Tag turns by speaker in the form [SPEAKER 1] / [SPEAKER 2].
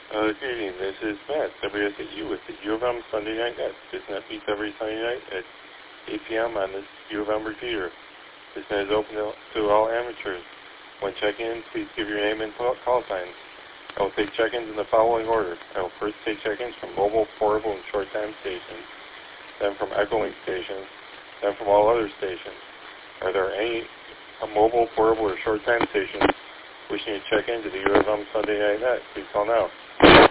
[SPEAKER 1] Good evening. This is Matt, WSAU with the U of M Sunday Night Net. This net meets every Sunday night at 8 p.m. on the U of M repeater. This net is open to all amateurs. When checking in, please give your name and call signs. I will take check-ins in the following order. I will first take check-ins from mobile, portable, and short-time stations, then from Echolink stations, then from all other stations. Are there any mobile, portable, or short-time stations wishing to check into the U of M Sunday Night Net? Please call now.